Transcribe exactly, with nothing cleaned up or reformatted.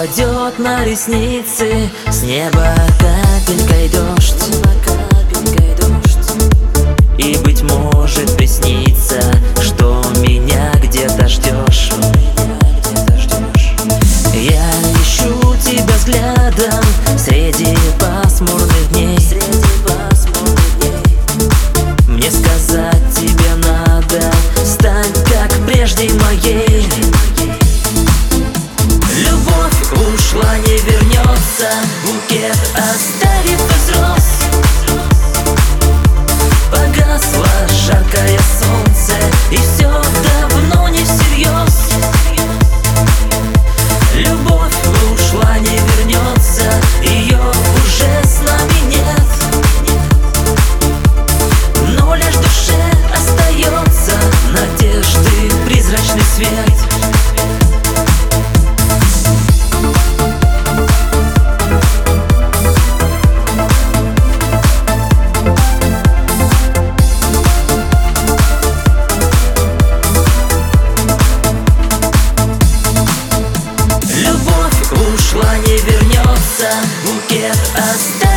упадет на ресницы, с неба капелькой дождь. И, быть может, приснится, что меня где-то ждешь. Я ищу тебя взглядом среди пасмурных дней. Мне сказать тебе надо: стань как прежде моей. Любовь ушла, не вернется, букет оставив изрос. Погасло жаркое солнце, и все давно не всерьез. Любовь ушла, не вернется, ее уже с нами нет. Но лишь в душе остается надежды призрачный свет. Ушла, не вернется, букет оставь.